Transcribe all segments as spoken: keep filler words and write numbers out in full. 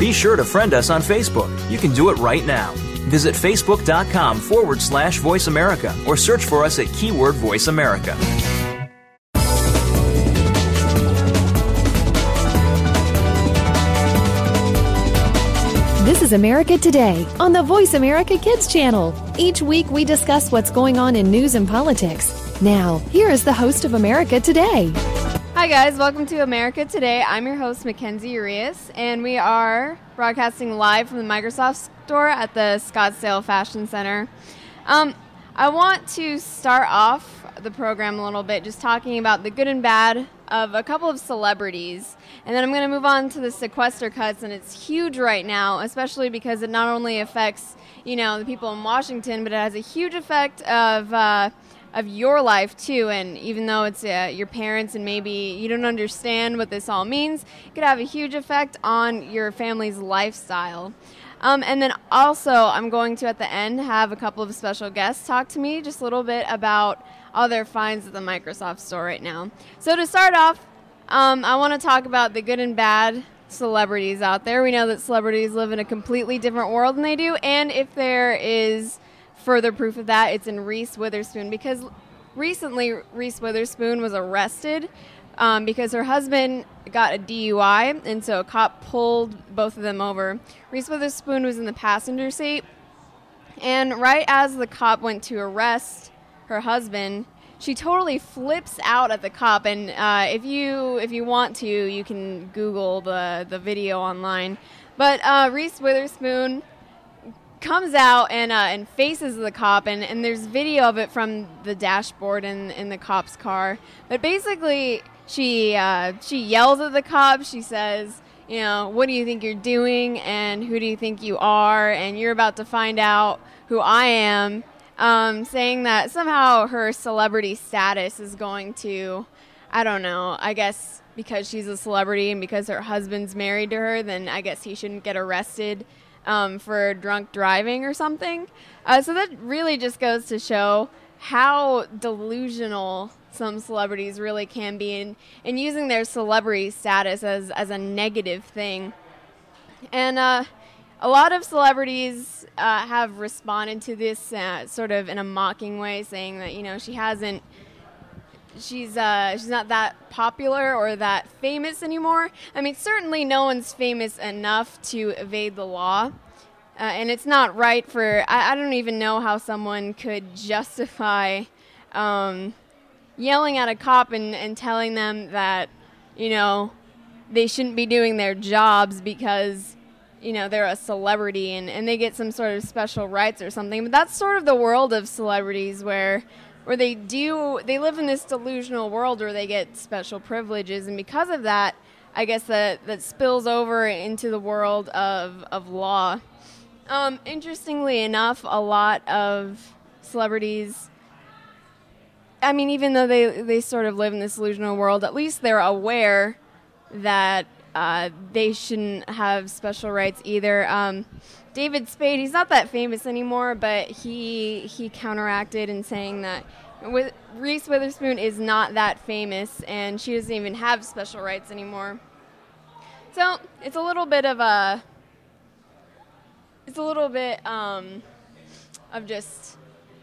Be sure to friend us on Facebook. You can do it right now. Visit facebook.com forward slash Voice America or search for us at keyword Voice America. This is America Today on the Voice America Kids channel. Each week we discuss what's going on in news and politics. Now, here is the host of America Today. Hi guys, welcome to America Today. I'm your host, Mackenzie Urias, and we are broadcasting live from the Microsoft store at the Scottsdale Fashion Center. Um, I want to start off the program a little bit just talking about the good and bad of a couple of celebrities. And then I'm going to move on to the sequester cuts, and it's huge right now, especially because it not only affects, you know, the people in Washington, but it has a huge effect of uh, of your life too. And even though it's uh, your parents and maybe you don't understand what this all means, it could have a huge effect on your family's lifestyle. Um, and then also, I'm going to, at the end, have a couple of special guests talk to me just a little bit about all their finds at the Microsoft store right now. So to start off, um, I want to talk about the good and bad celebrities out there. We know that celebrities live in a completely different world than they do, and if there is further proof of that, it's in Reese Witherspoon, because recently Reese Witherspoon was arrested um, because her husband got a D U I, and so a cop pulled both of them over. Reese Witherspoon was in the passenger seat, and right as the cop went to arrest her husband, she totally flips out at the cop. And uh, if you if you want to, you can Google the, the video online. But uh, Reese Witherspoon comes out and uh, and faces the cop, and, and there's video of it from the dashboard in, in the cop's car. But basically, she uh, she yells at the cop. She says, you know, what do you think you're doing, and who do you think you are, and you're about to find out who I am, um, saying that somehow her celebrity status is going to, I don't know, I guess because she's a celebrity and because her husband's married to her, then I guess he shouldn't get arrested Um, for drunk driving or something. Uh, so that really just goes to show how delusional some celebrities really can be in, in using their celebrity status as, as a negative thing. And uh, a lot of celebrities uh, have responded to this uh, sort of in a mocking way, saying that, you know, she hasn't She's uh, she's not that popular or that famous anymore. I mean, certainly no one's famous enough to evade the law. Uh, and it's not right for, I, I don't even know how someone could justify um, yelling at a cop and, and telling them that, you know, they shouldn't be doing their jobs because, you know, they're a celebrity and, and they get some sort of special rights or something. But that's sort of the world of celebrities where... where they do, they live in this delusional world where they get special privileges, and because of that, I guess that, that spills over into the world of, of law. Um, interestingly enough, a lot of celebrities, I mean, even though they, they sort of live in this delusional world, at least they're aware that uh, they shouldn't have special rights either. Um, David Spade, he's not that famous anymore, but he he counteracted in saying that with, Reese Witherspoon is not that famous, and she doesn't even have special rights anymore. So it's a little bit of a, it's a little bit um, of just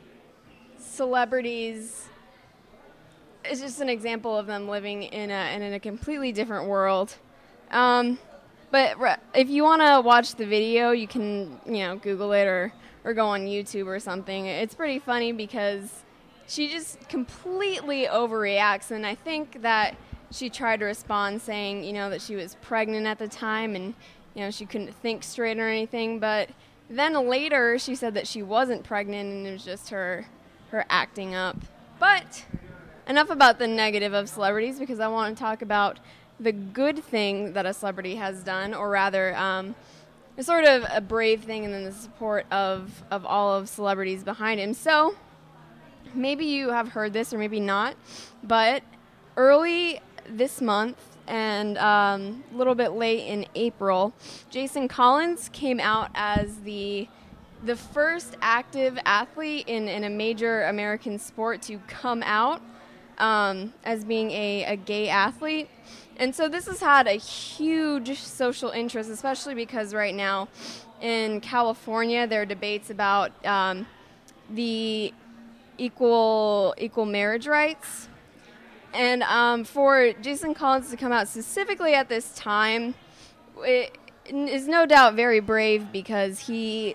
celebrities. It's just an example of them living in a in a completely different world. Um, But if you want to watch the video, you can, you know, Google it or, or go on YouTube or something. It's pretty funny because she just completely overreacts. And I think that she tried to respond saying, you know, that she was pregnant at the time and, you know, she couldn't think straight or anything. But then later she said that she wasn't pregnant and it was just her, her acting up. But enough about the negative of celebrities, because I want to talk about the good thing that a celebrity has done, or rather um, a sort of a brave thing, and then the support of, of all of celebrities behind him. So maybe you have heard this or maybe not, but early this month and um, a little bit late in April, Jason Collins came out as the the first active athlete in, in a major American sport to come out um, as being a, a gay athlete. And so this has had a huge social interest, especially because right now in California there are debates about um, the equal equal marriage rights. And um, for Jason Collins to come out specifically at this time, it is no doubt very brave, because he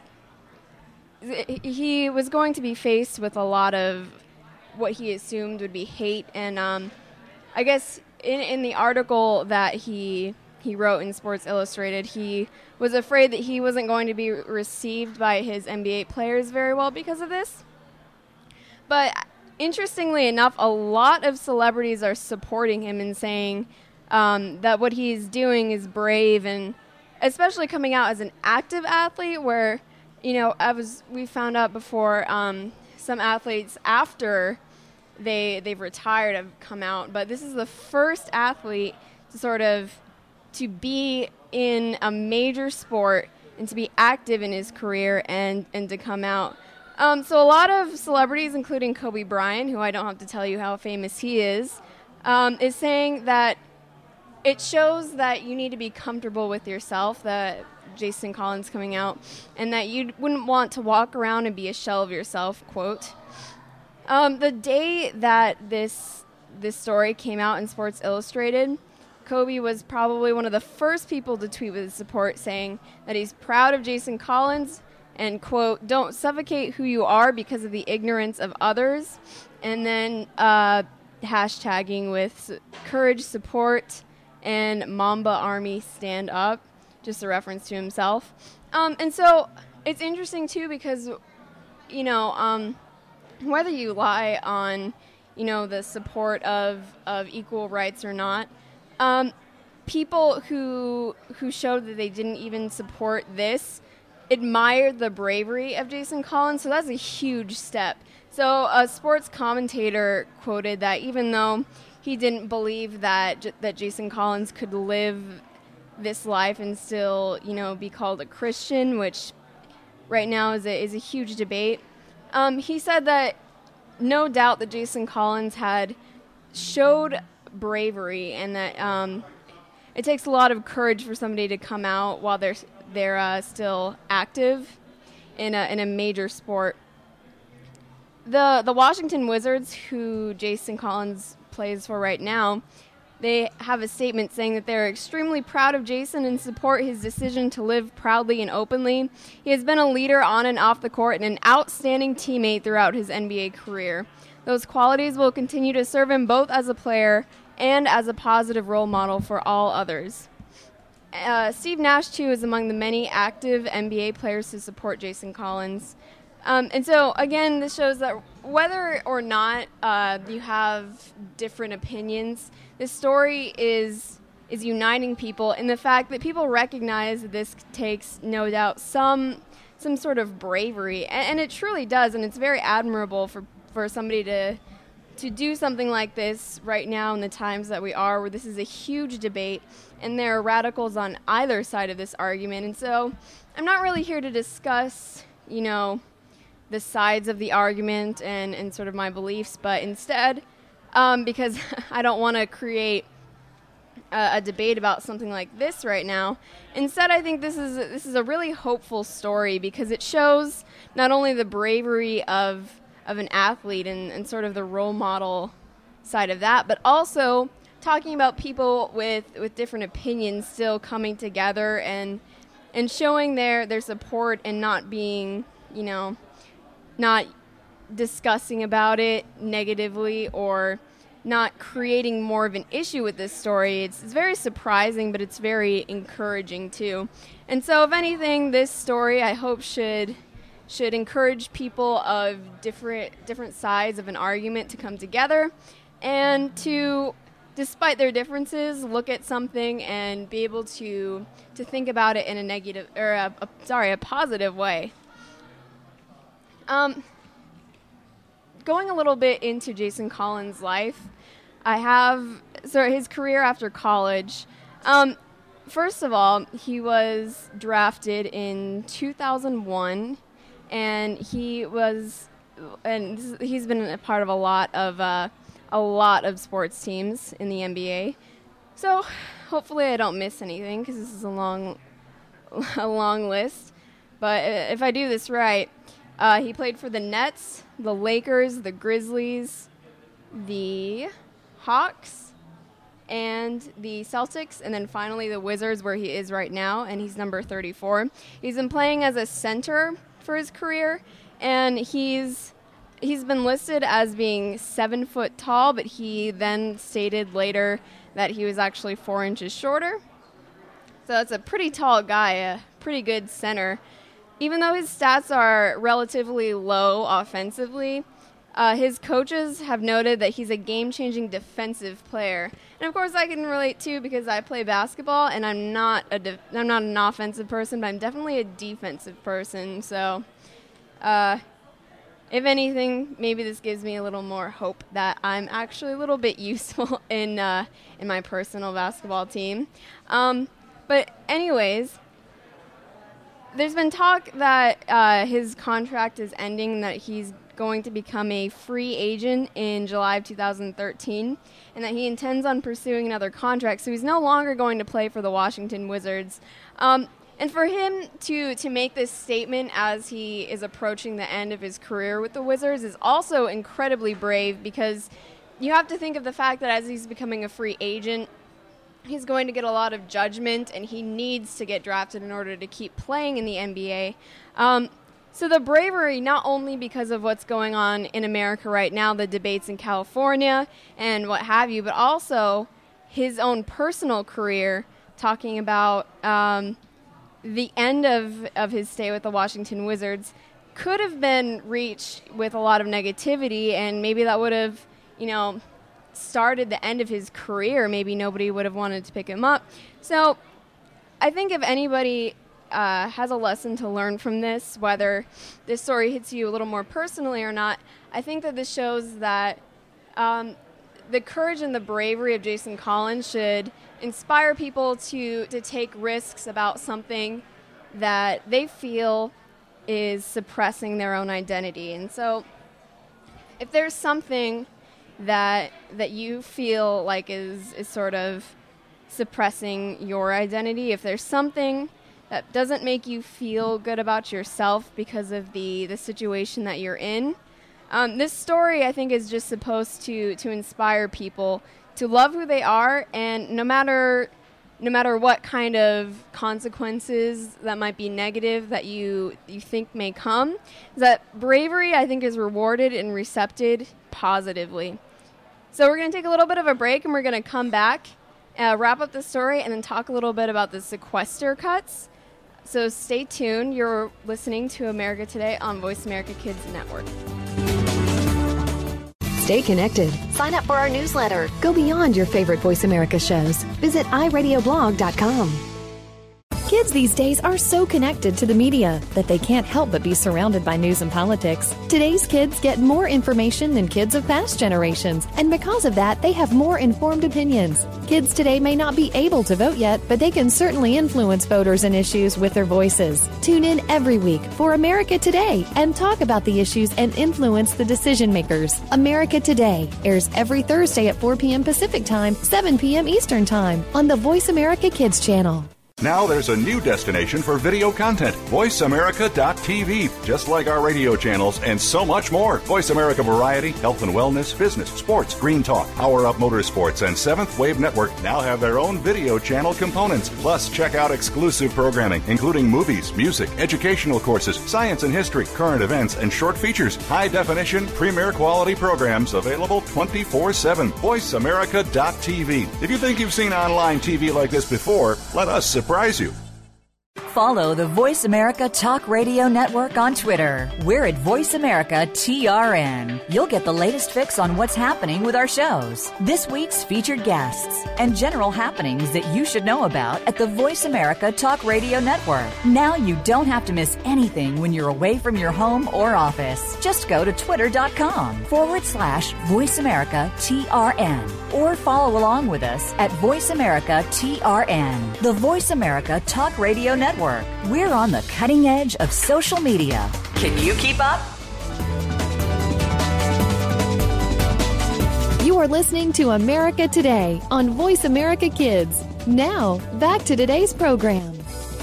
he was going to be faced with a lot of what he assumed would be hate. And um, I guess in, in the article that he he wrote in Sports Illustrated, he was afraid that he wasn't going to be received by his N B A players very well because of this. But interestingly enough, a lot of celebrities are supporting him and saying um, that what he's doing is brave, and especially coming out as an active athlete, where, you know, I was we found out before um, some athletes after they they've retired have come out, but this is the first athlete to sort of to be in a major sport and to be active in his career and and to come out. Um, so a lot of celebrities, including Kobe Bryant, who I don't have to tell you how famous he is, um, is saying that it shows that you need to be comfortable with yourself, that Jason Collins coming out, and that you wouldn't want to walk around and be a shell of yourself, quote. Um, the day that this this story came out in Sports Illustrated, Kobe was probably one of the first people to tweet with his support, saying that he's proud of Jason Collins and, quote, don't suffocate who you are because of the ignorance of others, and then uh, hashtagging with courage, support, and Mamba Army stand up, just a reference to himself. Um, and so it's interesting, too, because, you know, um, whether you lie on, you know, the support of, of equal rights or not, um, people who who showed that they didn't even support this admired the bravery of Jason Collins, so that's a huge step. So a sports commentator quoted that even though he didn't believe that that Jason Collins could live this life and still, you know, be called a Christian, which right now is a, is a huge debate, um, he said that no doubt that Jason Collins had showed bravery, and that um, it takes a lot of courage for somebody to come out while they're they're uh, still active in a in a major sport. The the Washington Wizards, who Jason Collins plays for right now, they have a statement saying that they're extremely proud of Jason and support his decision to live proudly and openly. He has been a leader on and off the court and an outstanding teammate throughout his N B A career. Those qualities will continue to serve him both as a player and as a positive role model for all others. Uh, Steve Nash, too, is among the many active N B A players to support Jason Collins. Um, and so, again, this shows that whether or not uh, you have different opinions, this story is is uniting people in the fact that people recognize that this takes, no doubt, some some sort of bravery. And, and it truly does, and it's very admirable for, for somebody to to do something like this right now in the times that we are, where this is a huge debate, and there are radicals on either side of this argument. And so I'm not really here to discuss, you know, the sides of the argument and, and sort of my beliefs, but instead, um, because I don't want to create a, a debate about something like this right now, instead I think this is this is a really hopeful story, because it shows not only the bravery of of an athlete and, and sort of the role model side of that, but also talking about people with, with different opinions still coming together and and showing their, their support and not being, you know, not discussing about it negatively or not creating more of an issue with this story. It's, it's very surprising, but it's very encouraging too. And so if anything, this story I hope should should encourage people of different different sides of an argument to come together and to, despite their differences, look at something and be able to to think about it in a negative or a, a sorry a positive way. Um, going a little bit into Jason Collins' life, I have so his career after college. Um, first of all, he was drafted in two thousand one. And he was, and this is, he's been a part of a lot of uh, a lot of sports teams in the N B A. So hopefully I don't miss anything because this is a long, a long list. But if I do this right, uh, he played for the Nets, the Lakers, the Grizzlies, the Hawks, and the Celtics, and then finally the Wizards, where he is right now, and he's number thirty-four. He's been playing as a center for his career, and he's he's been listed as being seven foot tall, but he then stated later that he was actually four inches shorter. So that's a pretty tall guy, a pretty good center. Even though his stats are relatively low offensively, Uh, his coaches have noted that he's a game-changing defensive player, and of course I can relate too because I play basketball and I'm not a de- I'm not an offensive person, but I'm definitely a defensive person. So, uh, if anything, maybe this gives me a little more hope that I'm actually a little bit useful in uh, in my personal basketball team. Um, but anyways, there's been talk that uh, his contract is ending, that he's going to become a free agent in July of two thousand thirteen, and that he intends on pursuing another contract, so he's no longer going to play for the Washington Wizards. Um, and for him to, to make this statement as he is approaching the end of his career with the Wizards is also incredibly brave, because you have to think of the fact that as he's becoming a free agent, he's going to get a lot of judgment, and he needs to get drafted in order to keep playing in the N B A. Um, So the bravery, not only because of what's going on in America right now, the debates in California and what have you, but also his own personal career, talking about um, the end of, of his stay with the Washington Wizards, could have been reached with a lot of negativity, and maybe that would have, you know, started the end of his career. Maybe nobody would have wanted to pick him up. So I think if anybody Uh, has a lesson to learn from this, whether this story hits you a little more personally or not, I think that this shows that um, the courage and the bravery of Jason Collins should inspire people to, to take risks about something that they feel is suppressing their own identity. And so if there's something that that you feel like is, is sort of suppressing your identity, if there's something that doesn't make you feel good about yourself because of the, the situation that you're in. Um, this story, I think, is just supposed to, to inspire people to love who they are, and no matter no matter what kind of consequences that might be negative that you you think may come, that bravery, I think, is rewarded and recepted positively. So we're going to take a little bit of a break, and we're going to come back, uh, wrap up the story, and then talk a little bit about the sequester cuts. So stay tuned. You're listening to America Today on Voice America Kids Network. Stay connected. Sign up for our newsletter. Go beyond your favorite Voice America shows. Visit i radio blog dot com. Kids these days are so connected to the media that they can't help but be surrounded by news and politics. Today's kids get more information than kids of past generations, and because of that, they have more informed opinions. Kids today may not be able to vote yet, but they can certainly influence voters and issues with their voices. Tune in every week for America Today and talk about the issues and influence the decision makers. America Today airs every Thursday at four p.m. Pacific Time, seven p.m. Eastern Time on the Voice America Kids channel. Now there's a new destination for video content, voice america dot t v. Just like our radio channels and so much more. Voice America Variety, Health and Wellness, Business, Sports, Green Talk, Power Up Motorsports, and Seventh Wave Network now have their own video channel components. Plus, check out exclusive programming, including movies, music, educational courses, science and history, current events, and short features. High-definition, premier quality programs available twenty-four seven. voice america dot t v. If you think you've seen online T V like this before, let us surprise you. Follow the Voice America Talk Radio Network on Twitter. We're at Voice America T R N. You'll get the latest fix on what's happening with our shows, this week's featured guests, and general happenings that you should know about at the Voice America Talk Radio Network. Now you don't have to miss anything when you're away from your home or office. Just go to twitter.com forward slash Voice America T R N or follow along with us at Voice America T R N. The Voice America Talk Radio Network. We're on the cutting edge of social media. Can you keep up? You are You're listening to America Today on Voice America Kids. Now, back to today's program.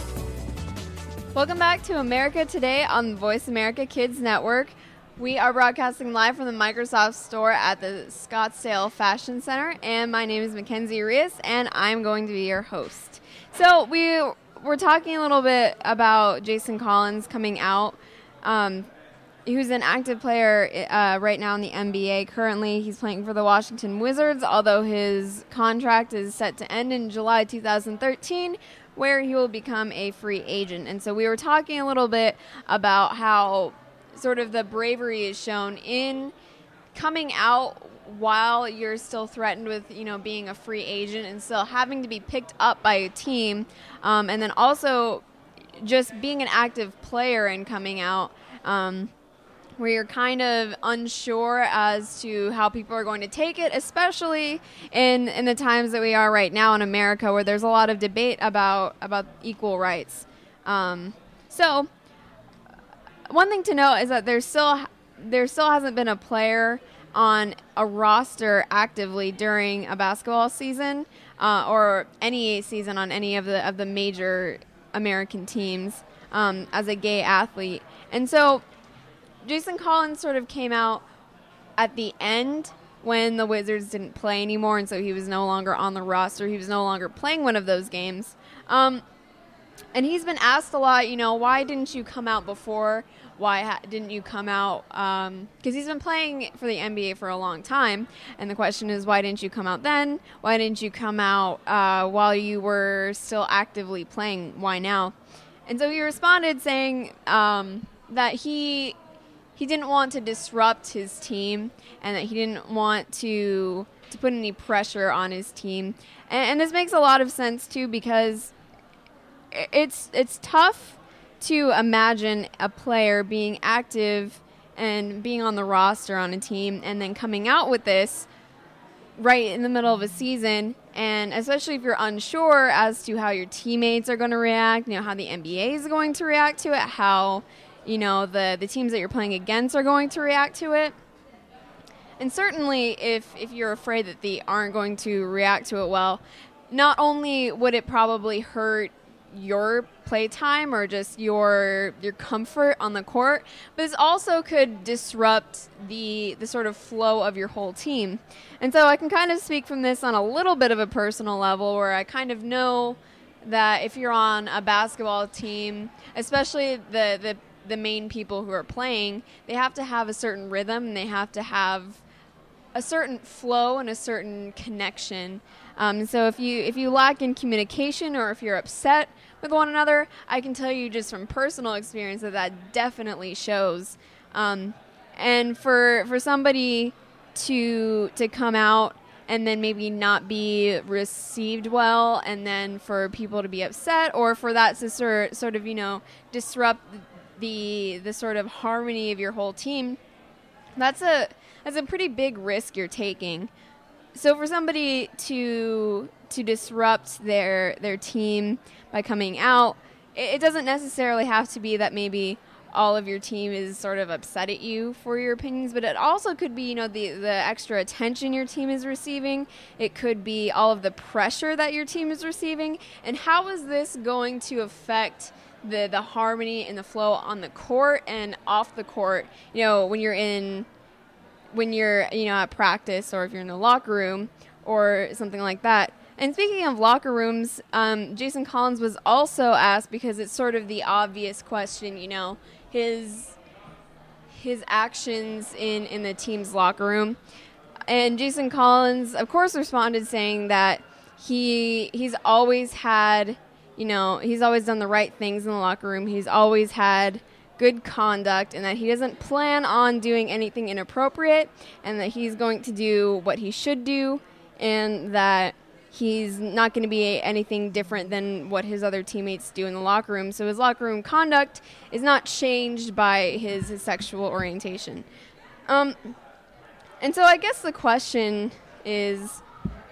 Welcome back to America Today on the Voice America Kids Network. We are broadcasting live from the Microsoft store at the Scottsdale Fashion Center, and my name is Mackenzie Arias, and I'm going to be your host. So we were talking a little bit about Jason Collins coming out. Um, who's an active player uh, right now in the N B A. Currently, he's playing for the Washington Wizards, although his contract is set to end in July two thousand thirteen, where he will become a free agent. And so we were talking a little bit about how sort of the bravery is shown in coming out while you're still threatened with, you know, being a free agent and still having to be picked up by a team, um, and then also just being an active player and coming out, um, where you're kind of unsure as to how people are going to take it, especially in, in the times that we are right now in America, where there's a lot of debate about, about equal rights. Um, so one thing to note is that there's still there still hasn't been a player on a roster actively during a basketball season uh, or any season on any of the of the major American teams um, as a gay athlete. And so Jason Collins sort of came out at the end when the Wizards didn't play anymore, and so he was no longer on the roster. He was no longer playing one of those games. Um, and he's been asked a lot, you know, why didn't you come out before? Why ha- didn't you come out? Because um, he's been playing for the N B A for a long time, and the question is, why didn't you come out then? Why didn't you come out uh, while you were still actively playing? Why now? And so he responded saying um, that he... He didn't want to disrupt his team, and that he didn't want to to put any pressure on his team. And, and this makes a lot of sense too, because it's it's tough to imagine a player being active and being on the roster on a team, and then coming out with this right in the middle of a season, and especially if you're unsure as to how your teammates are going to react, you know, how the N B A is going to react to it, how you know, the, the teams that you're playing against are going to react to it. And certainly if, if you're afraid that they aren't going to react to it well, not only would it probably hurt your playtime or just your your comfort on the court, but this also could disrupt the the sort of flow of your whole team. And so I can kind of speak from this on a little bit of a personal level, where I kind of know that if you're on a basketball team, especially the the the main people who are playing, they have to have a certain rhythm, and they have to have a certain flow and a certain connection. Um, so if you if you lack in communication, or if you're upset with one another, I can tell you just from personal experience that that definitely shows. Um, and for for somebody to to come out and then maybe not be received well, and then for people to be upset, or for that to sort sort of you know disrupt the the sort of harmony of your whole team, that's a that's a pretty big risk you're taking. So for somebody to to disrupt their their team by coming out, it, it doesn't necessarily have to be that maybe all of your team is sort of upset at you for your opinions, but it also could be, you know, the, the extra attention your team is receiving. It could be all of the pressure that your team is receiving. And how is this going to affect the the harmony and the flow on the court and off the court, you know, when you're in when you're you know at practice, or if you're in the locker room or something like that. And speaking of locker rooms, um, Jason Collins was also asked, because it's sort of the obvious question, you know, his his actions in in the team's locker room. And Jason Collins, of course, responded saying that he he's always had You know, he's always done the right things in the locker room. He's always had good conduct, and that he doesn't plan on doing anything inappropriate, and that he's going to do what he should do, and that he's not going to be anything different than what his other teammates do in the locker room. So his locker room conduct is not changed by his, his sexual orientation. Um, and so I guess the question is,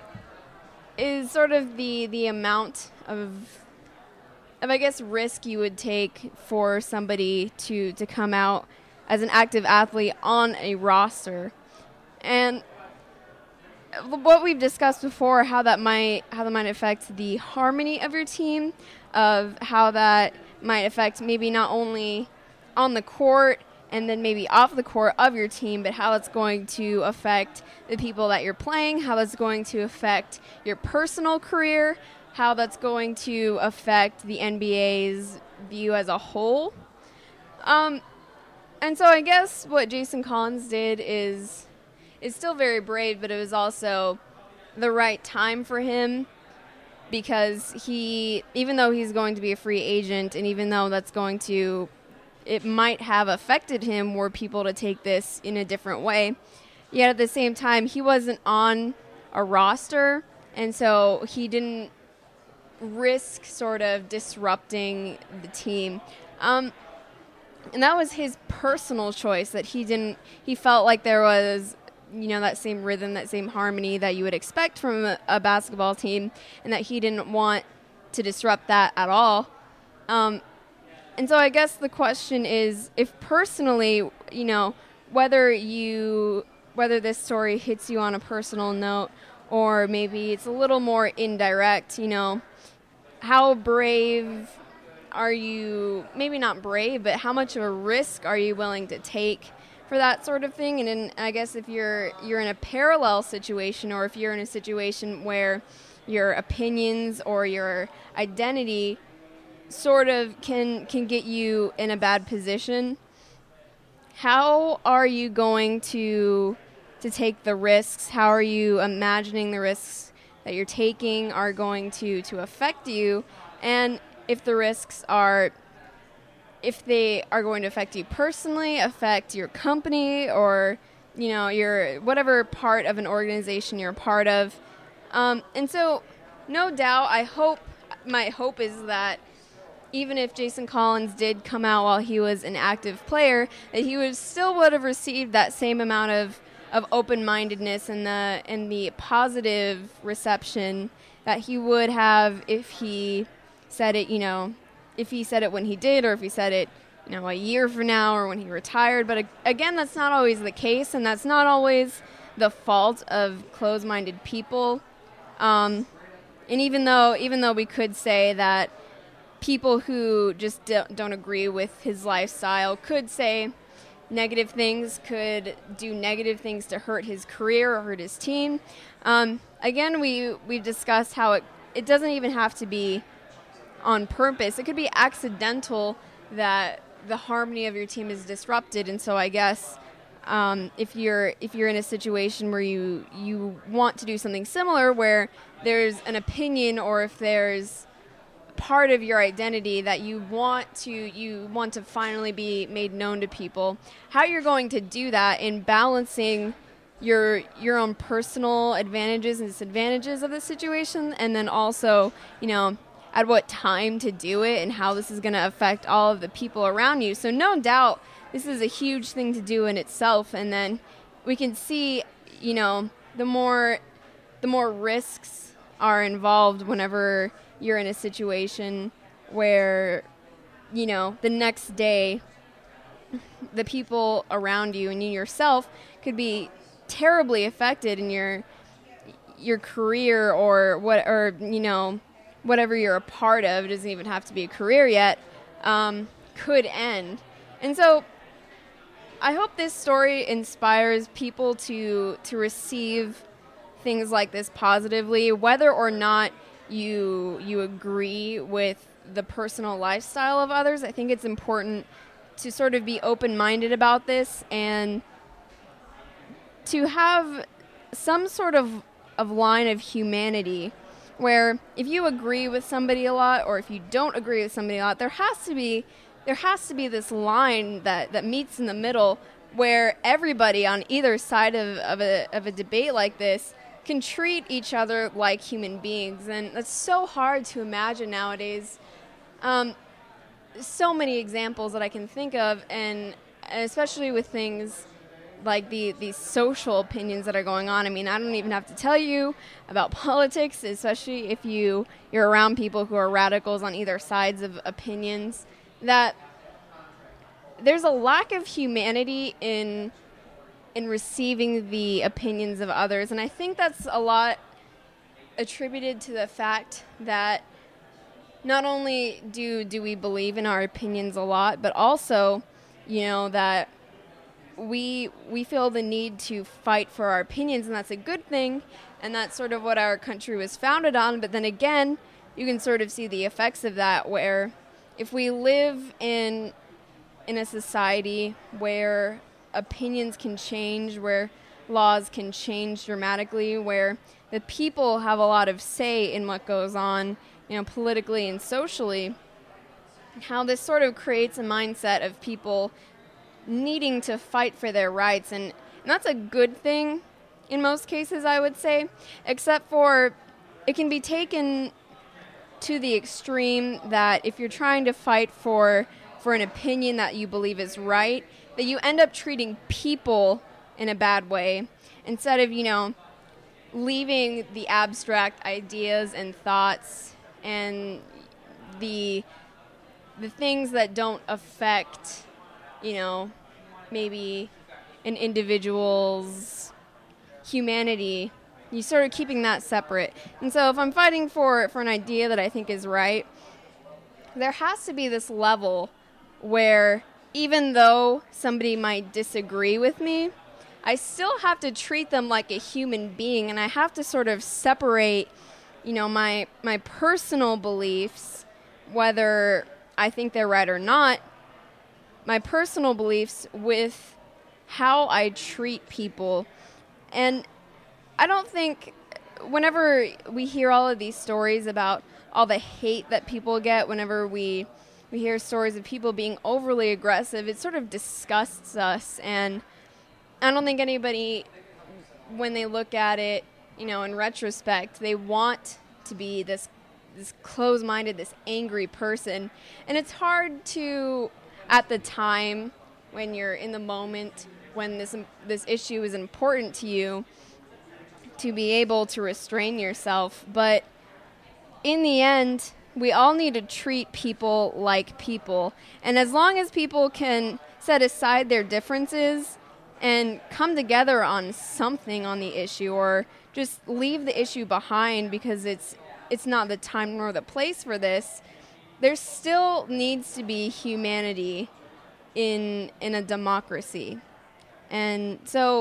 is sort of the, the amount of... of, I guess, risk you would take for somebody to, to come out as an active athlete on a roster. And what we've discussed before, how that might how that might affect the harmony of your team, of how that might affect maybe not only on the court and then maybe off the court of your team, but how it's going to affect the people that you're playing, how it's going to affect your personal career, how that's going to affect the N B A's view as a whole. Um, and so I guess what Jason Collins did is is still very brave, but it was also the right time for him, because he, even though he's going to be a free agent, and even though that's going to, it might have affected him were people to take this in a different way, yet at the same time, he wasn't on a roster, and so he didn't risk sort of disrupting the team. Um, and that was his personal choice, that he didn't, he felt like there was, you know, that same rhythm, that same harmony that you would expect from a, a basketball team, and that he didn't want to disrupt that at all. Um, and so I guess the question is, if personally, you know, whether you, whether this story hits you on a personal note, or maybe it's a little more indirect, you know, how brave are you, maybe not brave, but how much of a risk are you willing to take for that sort of thing? And then I guess if you're you're in a parallel situation, or if you're in a situation where your opinions or your identity sort of can can get you in a bad position, how are you going to to take the risks? How are you imagining the risks that you're taking are going to to affect you? And if the risks are if they are going to affect you personally, affect your company, or, you know, your whatever part of an organization you're a part of. Um, and so, no doubt, I hope, my hope is that even if Jason Collins did come out while he was an active player, that he would still would have received that same amount of, of open-mindedness and the and the positive reception that he would have if he said it, you know, if he said it when he did, or if he said it, you know, a year from now, or when he retired. But again, that's not always the case, and that's not always the fault of closed-minded people. Um, and even though, even though we could say that people who just don't, don't agree with his lifestyle could say negative things, could do negative things to hurt his career or hurt his team. Um, again, we we've discussed how it it doesn't even have to be on purpose. It could be accidental that the harmony of your team is disrupted. And so I guess um, if you're if you're in a situation where you you want to do something similar, where there's an opinion, or if there's part of your identity that you want to you want to finally be made known to people, how you're going to do that in balancing your your own personal advantages and disadvantages of the situation, and then also, you know, at what time to do it, and how this is going to affect all of the people around you. So no doubt this is a huge thing to do in itself. And then we can see, you know, the more the more risks are involved whenever you're in a situation where, you know, the next day the people around you and you yourself could be terribly affected in your your career, or what, or, you know, whatever you're a part of. It doesn't even have to be a career yet, um, could end. And so I hope this story inspires people to to receive things like this positively, whether or not you you agree with the personal lifestyle of others. I think it's important to sort of be open-minded about this, and to have some sort of, of line of humanity, where if you agree with somebody a lot, or if you don't agree with somebody a lot, there has to be there has to be this line that, that meets in the middle, where everybody on either side of, of a of a debate like this can treat each other like human beings. And that's so hard to imagine nowadays. Um, so many examples that I can think of, and especially with things like the these social opinions that are going on. I mean, I don't even have to tell you about politics, especially if you, you're around people who are radicals on either sides of opinions, that there's a lack of humanity in in receiving the opinions of others. And I think that's a lot attributed to the fact that not only do do we believe in our opinions a lot, but also, you know, that we we feel the need to fight for our opinions, and that's a good thing, and that's sort of what our country was founded on. But then again, you can sort of see the effects of that, where if we live in in a society where opinions can change, where laws can change dramatically, where the people have a lot of say in what goes on, you know, politically and socially, how this sort of creates a mindset of people needing to fight for their rights. And, and that's a good thing in most cases, I would say, except for it can be taken to the extreme that if you're trying to fight for for an opinion that you believe is right, that you end up treating people in a bad way instead of, you know, leaving the abstract ideas and thoughts and the the things that don't affect, you know, maybe an individual's humanity. You sort of keeping that separate. And so if I'm fighting for, for an idea that I think is right, there has to be this level where even though somebody might disagree with me, I still have to treat them like a human being, and I have to sort of separate, you know, my my personal beliefs, whether I think they're right or not, my personal beliefs with how I treat people. And I don't think, whenever we hear all of these stories about all the hate that people get, whenever we we hear stories of people being overly aggressive, it sort of disgusts us. And I don't think anybody, when they look at it, you know, in retrospect, they want to be this this closed-minded, this angry person. And it's hard to, at the time, when you're in the moment, when this this issue is important to you, to be able to restrain yourself. But in the end, we all need to treat people like people. And as long as people can set aside their differences and come together on something on the issue, or just leave the issue behind because it's it's not the time nor the place for this, there still needs to be humanity in in a democracy. And so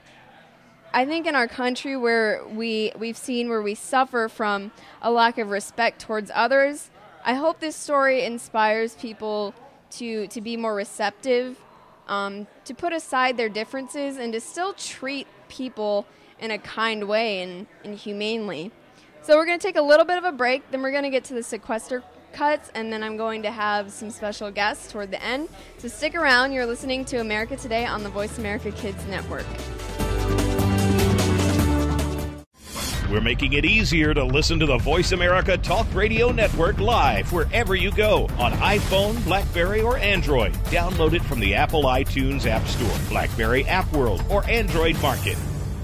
I think in our country, where we, we've seen where we suffer from a lack of respect towards others, I hope this story inspires people to, to be more receptive, um, to put aside their differences, and to still treat people in a kind way and, and humanely. So we're going to take a little bit of a break, then we're going to get to the sequester cuts, and then I'm going to have some special guests toward the end. So stick around. You're listening to America Today on the Voice America Kids Network. We're making it easier to listen to the Voice America Talk Radio Network live wherever you go on iPhone, BlackBerry, or Android. Download it from the Apple iTunes App Store, BlackBerry App World, or Android Market.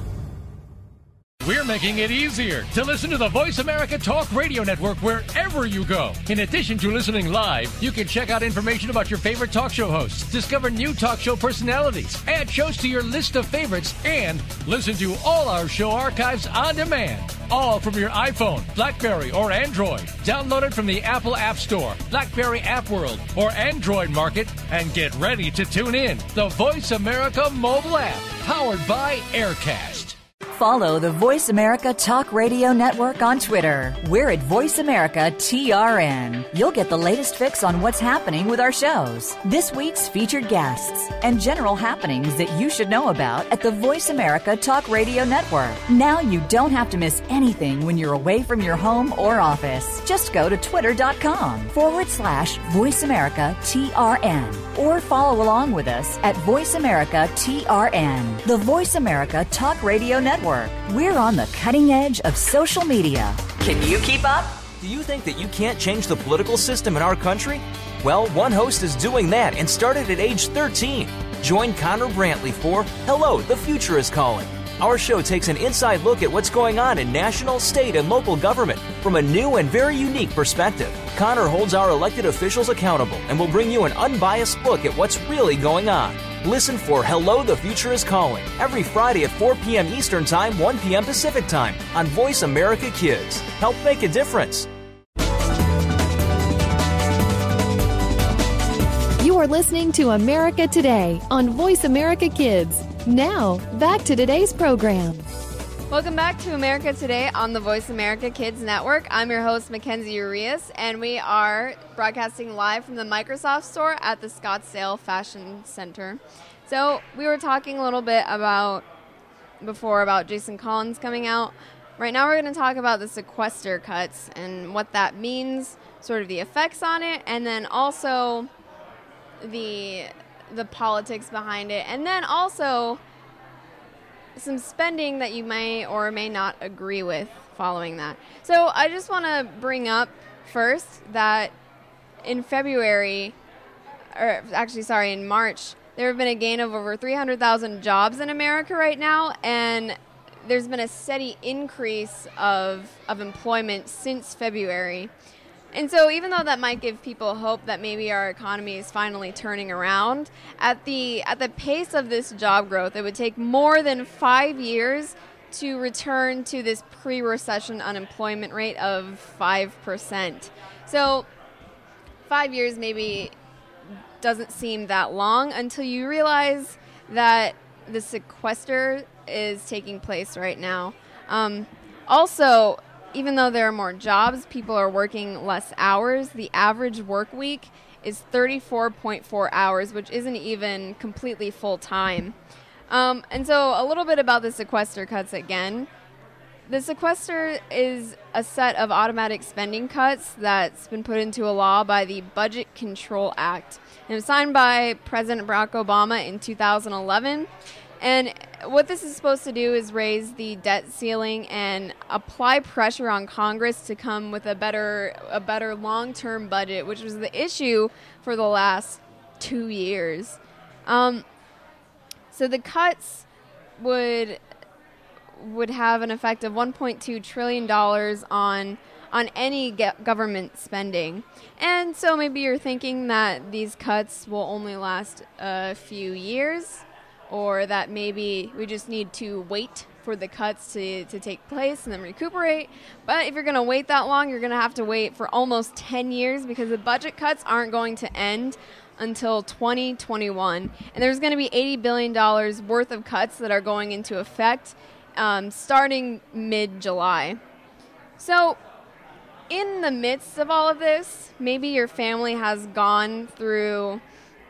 We're making it easier to listen to the Voice America Talk Radio Network wherever you go. In addition to listening live, you can check out information about your favorite talk show hosts, discover new talk show personalities, add shows to your list of favorites, and listen to all our show archives on demand. All from your iPhone, BlackBerry, or Android. Download it from the Apple App Store, BlackBerry App World, or Android Market, and get ready to tune in. The Voice America mobile app, powered by Aircast. Follow the Voice America Talk Radio Network on Twitter. We're at Voice America T R N. You'll get the latest fix on what's happening with our shows, this week's featured guests, and general happenings that you should know about at the Voice America Talk Radio Network. Now you don't have to miss anything when you're away from your home or office. Just go to twitter.com forward slash Voice America T R N or follow along with us at Voice America T R N, the Voice America Talk Radio Network. We're on the cutting edge of social media. Can you keep up? Do you think that you can't change the political system in our country? Well, one host is doing that and started at age thirteen. Join Connor Brantley for Hello, the Future is Calling. Our show takes an inside look at what's going on in national, state, and local government from a new and very unique perspective. Connor holds our elected officials accountable and will bring you an unbiased look at what's really going on. Listen for Hello, the Future is Calling every Friday at four p.m. Eastern Time, one p.m. Pacific Time on Voice America Kids. Help make a difference. You are listening to America Today on Voice America Kids. Now, back to today's program. Welcome back to America Today on the Voice America Kids Network. I'm your host, Mackenzie Urias, and we are broadcasting live from the Microsoft store at the Scottsdale Fashion Center. So we were talking a little bit about before about Jason Collins coming out. Right now we're going to talk about the sequester cuts and what that means, sort of the effects on it, and then also the the politics behind it, and then also some spending that you may or may not agree with following that. So I just want to bring up first that in February, or actually, sorry, in March, there have been a gain of over three hundred thousand jobs in America right now, and there's been a steady increase of of employment since February. And so even though that might give people hope that maybe our economy is finally turning around, at the at the pace of this job growth, it would take more than five years to return to this pre-recession unemployment rate of five percent. So five years maybe doesn't seem that long until you realize that the sequester is taking place right now. Um, also, even though there are more jobs, people are working less hours. The average work week is thirty-four point four hours, which isn't even completely full-time. Um, and so a little bit about the sequester cuts again. The sequester is a set of automatic spending cuts that's been put into a law by the Budget Control Act. It was signed by President Barack Obama in two thousand eleven. And what this is supposed to do is raise the debt ceiling and apply pressure on Congress to come with a better a better long-term budget, which was the issue for the last two years. Um, so the cuts would would have an effect of one point two trillion dollars on on any government spending. And so maybe you're thinking that these cuts will only last a few years, or that maybe we just need to wait for the cuts to, to take place and then recuperate. But if you're going to wait that long, you're going to have to wait for almost ten years, because the budget cuts aren't going to end until twenty twenty-one. And there's going to be eighty billion dollars worth of cuts that are going into effect um, starting mid-July. So in the midst of all of this, maybe your family has gone through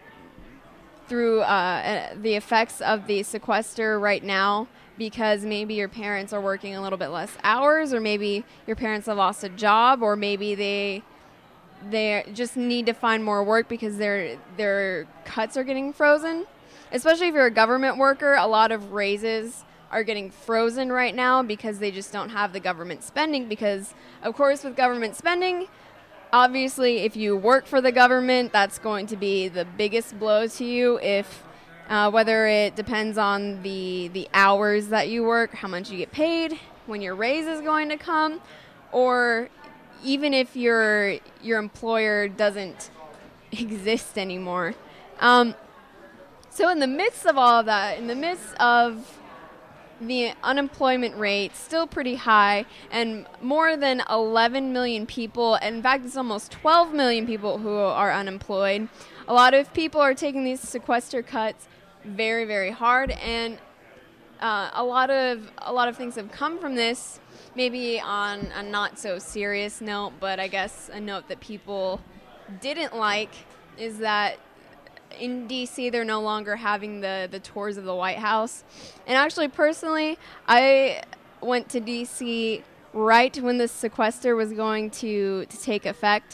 through uh, the effects of the sequester right now, because maybe your parents are working a little bit less hours, or maybe your parents have lost a job, or maybe they they just need to find more work because their their cuts are getting frozen. Especially if you're a government worker, a lot of raises are getting frozen right now because they just don't have the government spending, because, of course, with government spending, obviously, if you work for the government, that's going to be the biggest blow to you. If uh, whether it depends on the the hours that you work, how much you get paid, when your raise is going to come, or even if your your employer doesn't exist anymore. Um, so in the midst of all of that, in the midst of the unemployment rate still pretty high, and more than eleven million people, and in fact it's almost twelve million people who are unemployed. A lot of people are taking these sequester cuts very, very hard, and uh, a lot of a lot of things have come from this, maybe on a not so serious note, but I guess a note that people didn't like is that in D C they're no longer having the, the tours of the White House. And actually, personally, I went to D C right when the sequester was going to, to take effect.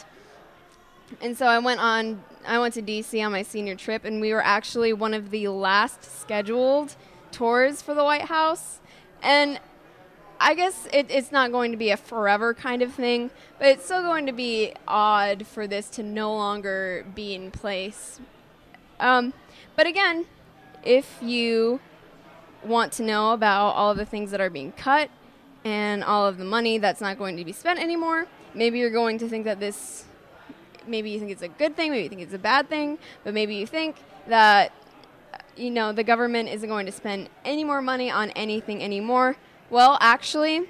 And so I went on I went to D C on my senior trip, and we were actually one of the last scheduled tours for the White House. And I guess it, it's not going to be a forever kind of thing, but it's still going to be odd for this to no longer be in place. Um, but again, if you want to know about all of the things that are being cut and all of the money that's not going to be spent anymore, maybe you're going to think that this, maybe you think it's a good thing, maybe you think it's a bad thing, but maybe you think that you know, the government isn't going to spend any more money on anything anymore. Well, actually,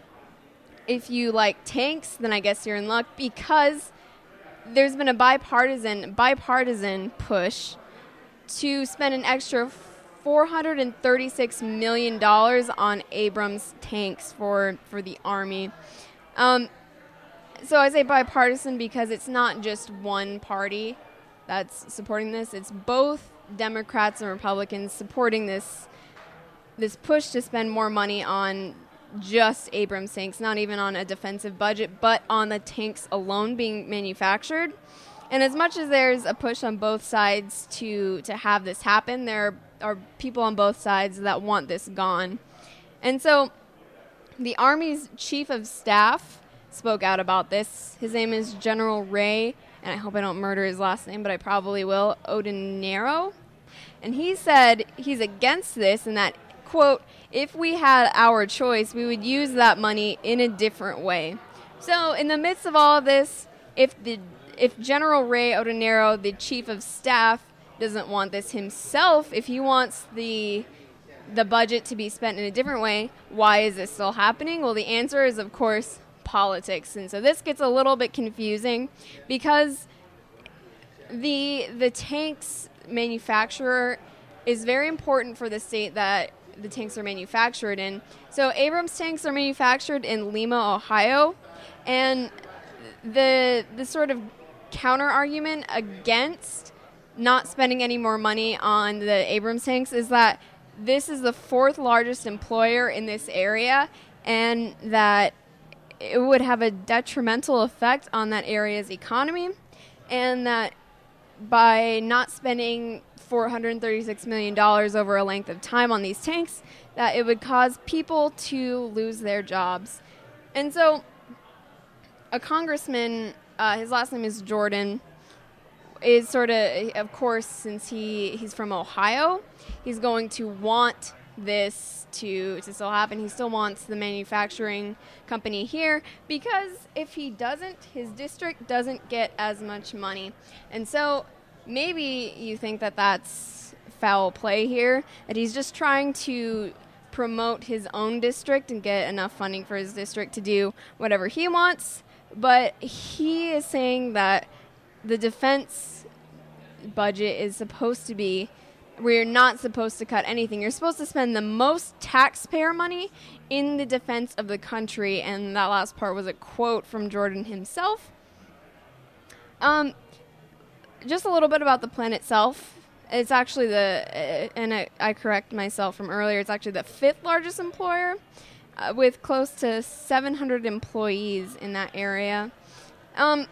if you like tanks, then I guess you're in luck, because there's been a bipartisan bipartisan push to spend an extra four hundred thirty-six million dollars on Abrams tanks for, for the Army. Um, so I say bipartisan because it's not just one party that's supporting this. It's both Democrats and Republicans supporting this this push to spend more money on just Abrams tanks, not even on a defensive budget, but on the tanks alone being manufactured. And as much as there's a push on both sides to, to have this happen, there are people on both sides that want this gone. And so the Army's chief of staff spoke out about this. His name is General Ray, and I hope I don't murder his last name, but I probably will, Odinero. And he said he's against this and that, quote, if we had our choice, we would use that money in a different way. So in the midst of all of this, if the if General Ray Odinero, the chief of staff, doesn't want this himself, if he wants the the budget to be spent in a different way, why is this still happening? Well, the answer is, of course, politics. And so this gets a little bit confusing because the the tanks manufacturer is very important for the state that the tanks are manufactured in. So Abrams tanks are manufactured in Lima, Ohio, and the the sort of counter argument against not spending any more money on the Abrams tanks is that this is the fourth largest employer in this area, and that it would have a detrimental effect on that area's economy, and that by not spending four hundred thirty-six million dollars over a length of time on these tanks, that it would cause people to lose their jobs. And so a congressman, uh, his last name is Jordan, is sort of, of course, since he, he's from Ohio, he's going to want this to, to still happen. He still wants the manufacturing company here, because if he doesn't, his district doesn't get as much money. And so maybe you think that that's foul play here, that he's just trying to promote his own district and get enough funding for his district to do whatever he wants. But he is saying that the defense budget is supposed to be, we're not supposed to cut anything. You're supposed to spend the most taxpayer money in the defense of the country. And that last part was a quote from Jordan himself. Um, just a little bit about the plan itself. It's actually the, uh, and I, I correct myself from earlier, it's actually the fifth largest employer uh, with close to seven hundred employees in that area. Um,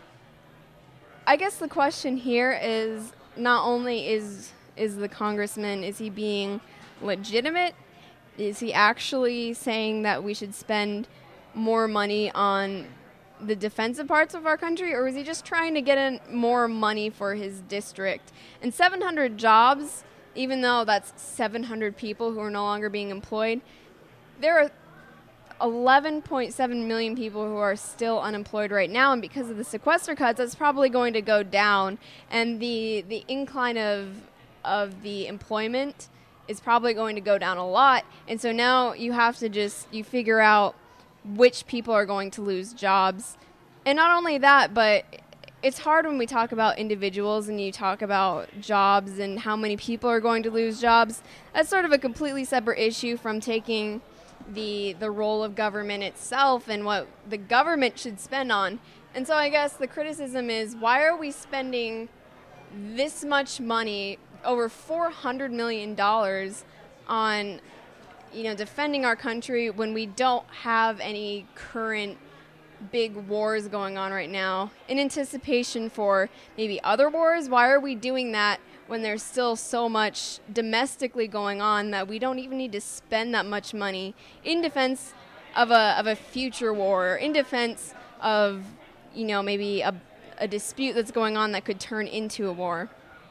I guess the question here is not only is is the congressman, is he being legitimate? Is he actually saying that we should spend more money on the defensive parts of our country, or is he just trying to get in more money for his district? And seven hundred jobs, even though that's seven hundred people who are no longer being employed, there are eleven point seven million people who are still unemployed right now, and because of the sequester cuts, that's probably going to go down, and the the incline of of the employment is probably going to go down a lot. And so now you have to just you figure out which people are going to lose jobs. And not only that, but it's hard when we talk about individuals and you talk about jobs and how many people are going to lose jobs. That's sort of a completely separate issue from taking the the role of government itself and what the government should spend on. And so I guess the criticism is, why are we spending this much money, over four hundred million dollars, on you know, defending our country when we don't have any current big wars going on right now in anticipation for maybe other wars? Why are we doing that when there's still so much domestically going on that we don't even need to spend that much money in defense of a of a future war, or in defense of, you know, maybe a, a dispute that's going on that could turn into a war?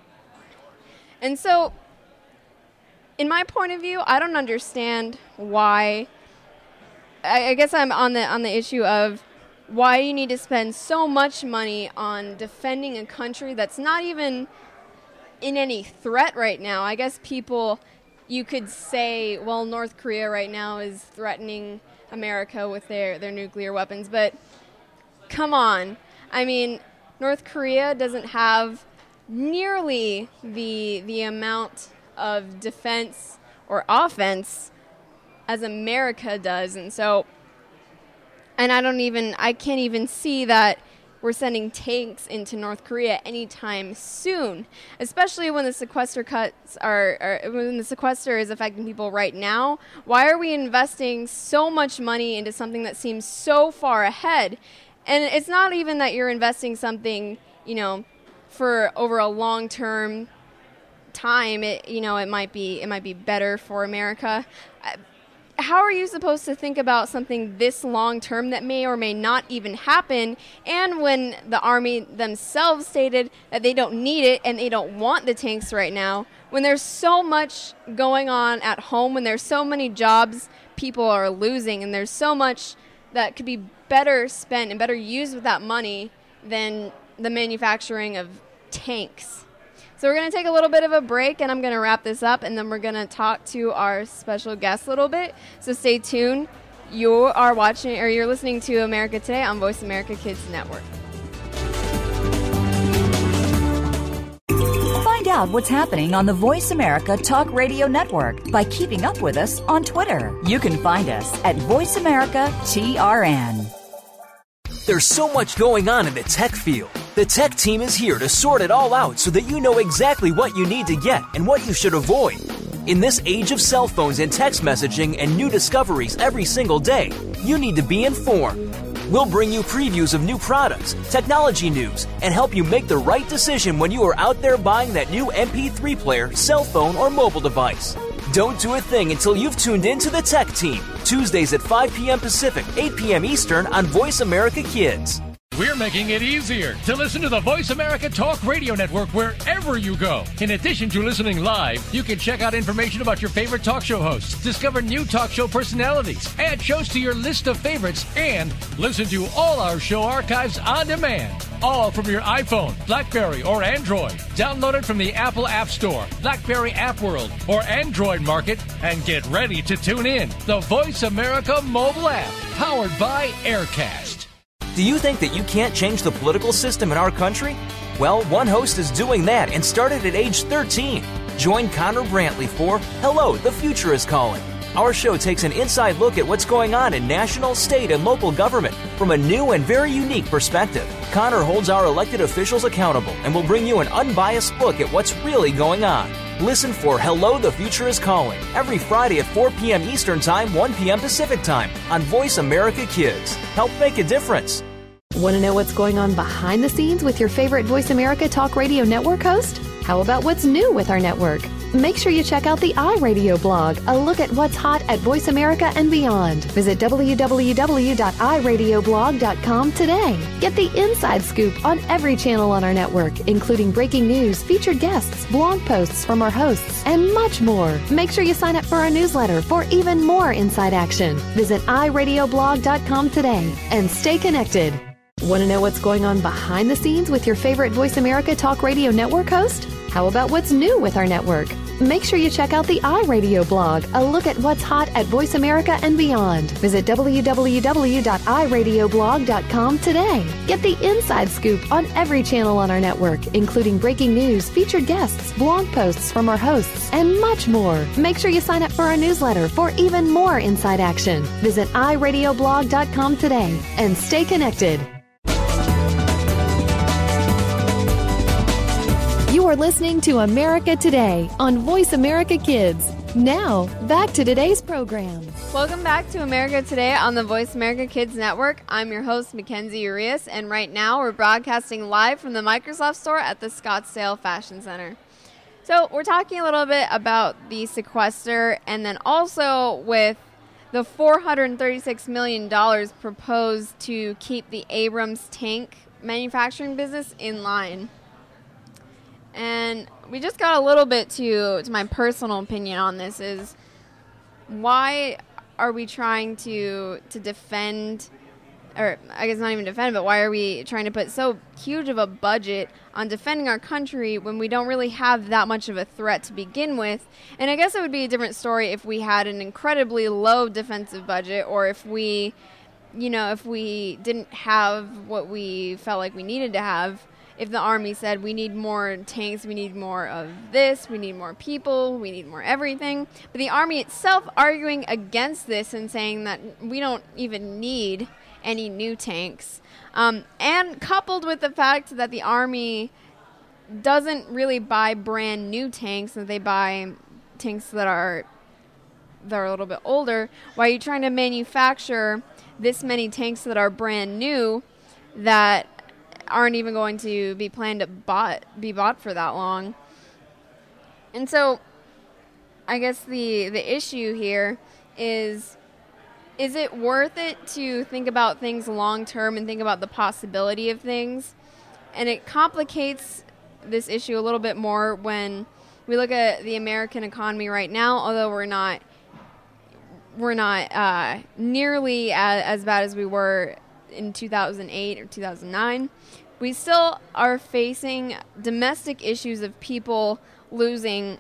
And so, in my point of view, I don't understand why. I, I guess I'm on the on the issue of why you need to spend so much money on defending a country that's not even in any threat right now. I guess people, you could say, well, North Korea right now is threatening America with their, their nuclear weapons, but come on. I mean, North Korea doesn't have nearly the the amount of defense or offense as America does, and so, and I don't even, I can't even see that we're sending tanks into North Korea anytime soon, especially when the sequester cuts are, are, when the sequester is affecting people right now. Why are we investing so much money into something that seems so far ahead? And it's not even that you're investing something, you know, for over a long-term time. It, you know, it might be, it might be better for America. How are you supposed to think about something this long-term that may or may not even happen? And when the Army themselves stated that they don't need it and they don't want the tanks right now, when there's so much going on at home, when there's so many jobs people are losing, and there's so much that could be better spent and better used with that money than the manufacturing of tanks. So we're going to take a little bit of a break, and I'm going to wrap this up, and then we're going to talk to our special guest a little bit. So stay tuned. You are watching, or you're listening to America Today on Voice America Kids Network. Find out what's happening on the Voice America Talk Radio Network by keeping up with us on Twitter. You can find us at Voice America T R N. There's so much going on in the tech field. The tech team is here to sort it all out so that you know exactly what you need to get and what you should avoid. In this age of cell phones and text messaging and new discoveries every single day, you need to be informed. We'll bring you previews of new products, technology news, and help you make the right decision when you are out there buying that new M P three player, cell phone, or mobile device. Don't do a thing until you've tuned in to the Tech Team, Tuesdays at five p.m. Pacific, eight p.m. Eastern on Voice America Kids. We're making it easier to listen to the Voice America Talk Radio Network wherever you go. In addition to listening live, you can check out information about your favorite talk show hosts, discover new talk show personalities, add shows to your list of favorites, and listen to all our show archives on demand. All from your iPhone, BlackBerry, or Android. Download it from the Apple App Store, BlackBerry App World, or Android Market, and get ready to tune in. The Voice America mobile app, powered by Aircast. Do you think that you can't change the political system in our country? Well, one host is doing that and started at age thirteen. Join Connor Brantley for Hello, the Future is Calling. Our show takes an inside look at what's going on in national, state, and local government from a new and very unique perspective. Connor holds our elected officials accountable and will bring you an unbiased look at what's really going on. Listen for Hello, the Future is Calling every Friday at four p.m. Eastern Time, one p.m. Pacific Time on Voice America Kids. Help make a difference. Want to know what's going on behind the scenes with your favorite Voice America Talk Radio Network host? How about what's new with our network? Make sure you check out the iRadio blog, a look at what's hot at Voice America and beyond. Visit w w w dot i radio blog dot com today. Get the inside scoop on every channel on our network, including breaking news, featured guests, blog posts from our hosts, and much more. Make sure you sign up for our newsletter for even more inside action. Visit i radio blog dot com today and stay connected. Want to know what's going on behind the scenes with your favorite Voice America Talk Radio Network host? How about what's new with our network? Make sure you check out the iRadio blog, a look at what's hot at Voice America and beyond. Visit w w w dot i radio blog dot com today. Get the inside scoop on every channel on our network, including breaking news, featured guests, blog posts from our hosts, and much more. Make sure you sign up for our newsletter for even more inside action. Visit i radio blog dot com today and stay connected. You are listening to America Today on Voice America Kids. Now, back to today's program. Welcome back to America Today on the Voice America Kids Network. I'm your host, Mackenzie Urias, and right now we're broadcasting live from the Microsoft Store at the Scottsdale Fashion Center. So we're talking a little bit about the sequester, and then also with the four hundred thirty-six million dollars proposed to keep the Abrams tank manufacturing business in line. And we just got a little bit to, to my personal opinion on this is, why are we trying to to defend or I guess not even defend, but why are we trying to put so huge of a budget on defending our country when we don't really have that much of a threat to begin with? And I guess it would be a different story if we had an incredibly low defensive budget, or if we, you know, if we didn't have what we felt like we needed to have. If the Army said, we need more tanks, we need more of this, we need more people, we need more everything. But the Army itself arguing against this and saying that we don't even need any new tanks. Um, and coupled with the fact that the Army doesn't really buy brand new tanks, that they buy tanks that are, that are a little bit older, why are you trying to manufacture this many tanks that are brand new that aren't even going to be planned to bought, be bought for that long? And so I guess the, the issue here is, is it worth it to think about things long term and think about the possibility of things? And it complicates this issue a little bit more when we look at the American economy right now, although we're not we're not uh, nearly as, as bad as we were in two thousand eight or two thousand nine. We still are facing domestic issues of people losing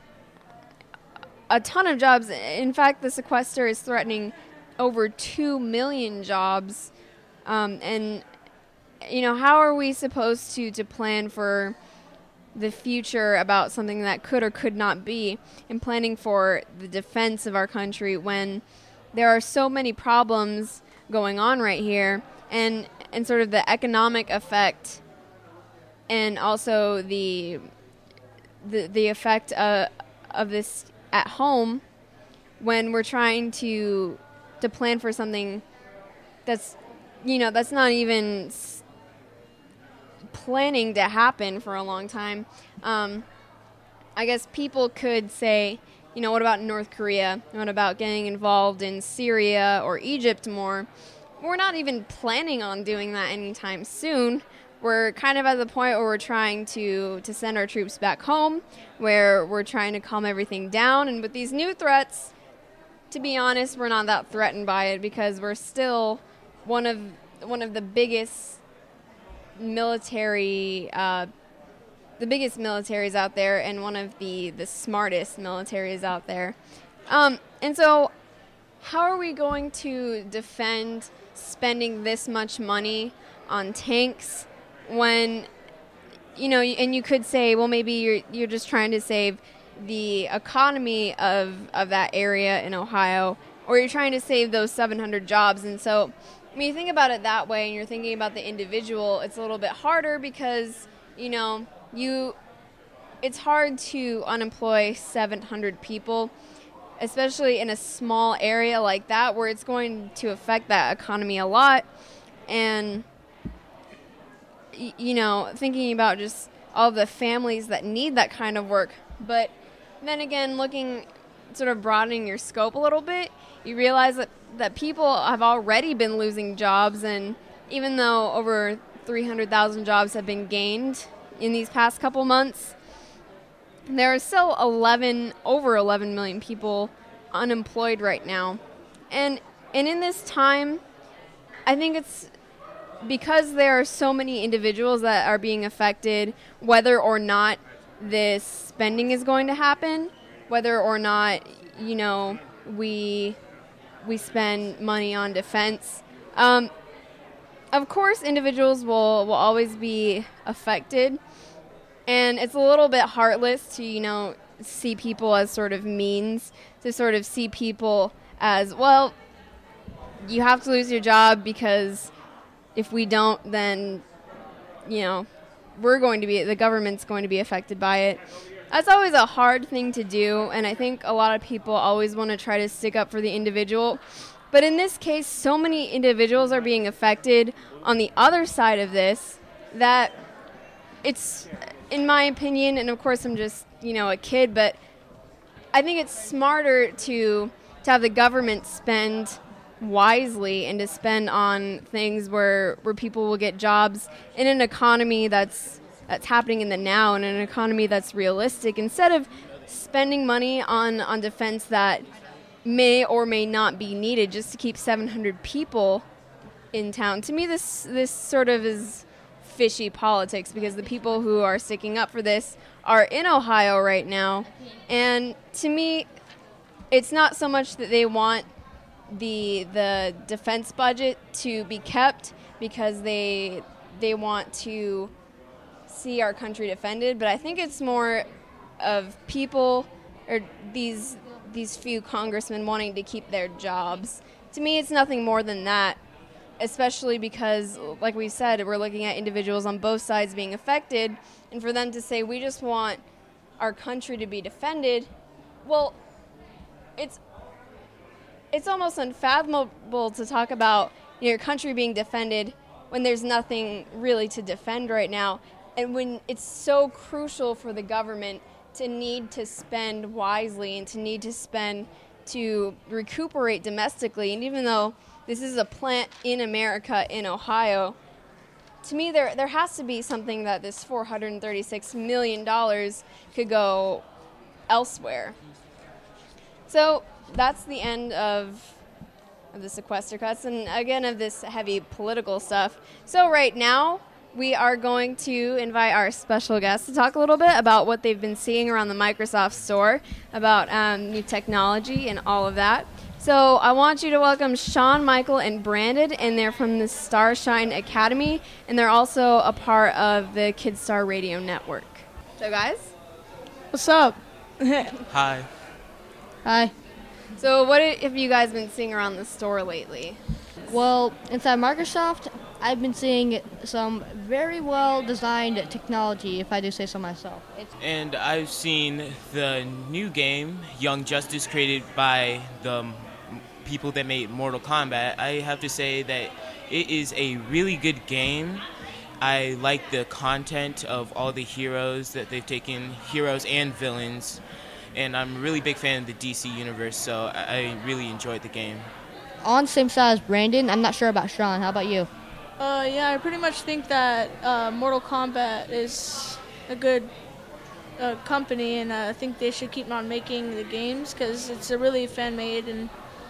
a ton of jobs. In fact, the sequester is threatening over two million jobs. Um, and, you know, how are we supposed to, to plan for the future about something that could or could not be, and planning for the defense of our country when there are so many problems going on right here, and, and sort of the economic effect, and also the the, the effect uh, of this at home when we're trying to to plan for something that's, you know, that's not even s- planning to happen for a long time. Um, I guess people could say, you know, what about North Korea? What about getting involved in Syria or Egypt more? We're not even planning on doing that anytime soon. We're kind of at the point where we're trying to, to send our troops back home, where we're trying to calm everything down. And with these new threats, to be honest, we're not that threatened by it, because we're still one of one of the biggest military, uh, the biggest militaries out there, and one of the, the smartest militaries out there. Um, and so how are we going to defend spending this much money on tanks when, you know, and you could say, well, maybe you're you're just trying to save the economy of, of that area in Ohio, or you're trying to save those seven hundred jobs. And so when you think about it that way and you're thinking about the individual, it's a little bit harder because, you know, you it's hard to unemploy seven hundred people, especially in a small area like that, where it's going to affect that economy a lot. And, y- you know, thinking about just all the families that need that kind of work. But then again, looking, sort of broadening your scope a little bit, you realize that, that people have already been losing jobs. And even though over three hundred thousand jobs have been gained in these past couple months, there are still eleven, over eleven million people unemployed right now. And and in this time, I think it's because there are so many individuals that are being affected, whether or not this spending is going to happen, whether or not, you know, we we spend money on defense. Um, of course, individuals will, will always be affected. And it's a little bit heartless to, you know, see people as sort of means, to sort of see people as, well, you have to lose your job because if we don't, then, you know, we're going to be, the government's going to be affected by it. That's always a hard thing to do, and I think a lot of people always want to try to stick up for the individual. But in this case, so many individuals are being affected on the other side of this that it's, in my opinion, and of course I'm just, you know, a kid, but I think it's smarter to to have the government spend wisely and to spend on things where where people will get jobs in an economy that's that's happening in the now, and an economy that's realistic, instead of spending money on, on defense that may or may not be needed just to keep seven hundred people in town. To me, this this sort of is fishy politics because the people who are sticking up for this are in Ohio right now. And to me, it's not so much that they want the the defense budget to be kept because they they want to see our country defended, but I think it's more of people or these these few congressmen wanting to keep their jobs. To me, it's nothing more than that, especially because, like we said, we're looking at individuals on both sides being affected, and for them to say, we just want our country to be defended, well, it's it's almost unfathomable to talk about, you know, your country being defended when there's nothing really to defend right now, and when it's so crucial for the government to need to spend wisely and to need to spend to recuperate domestically. And even though this is a plant in America, in Ohio, to me there there has to be something that this four hundred thirty-six million dollars could go elsewhere. So that's the end of, of the sequester cuts and, again, of this heavy political stuff. So right now, we are going to invite our special guest to talk a little bit about what they've been seeing around the Microsoft Store, about um, new technology and all of that. So I want you to welcome Sean, Michael, and Brandon, and they're from the Starshine Academy, and they're also a part of the Kidstar Radio Network. So, guys? What's up? Hi. Hi. So what have you guys been seeing around the store lately? Well, inside Microsoft, I've been seeing some very well-designed technology, if I do say so myself. It's And I've seen the new game, Young Justice, created by the people that made Mortal Kombat. I have to say that it is a really good game. I like the content of all the heroes that they've taken, heroes and villains. And I'm a really big fan of the D C universe, so I really enjoyed the game. on the same side as Brandon. I'm not sure about Sean. How about you? Uh, yeah, I pretty much think that uh, Mortal Kombat is a good uh, company, and uh, I think they should keep on making the games because it's a really fan-made and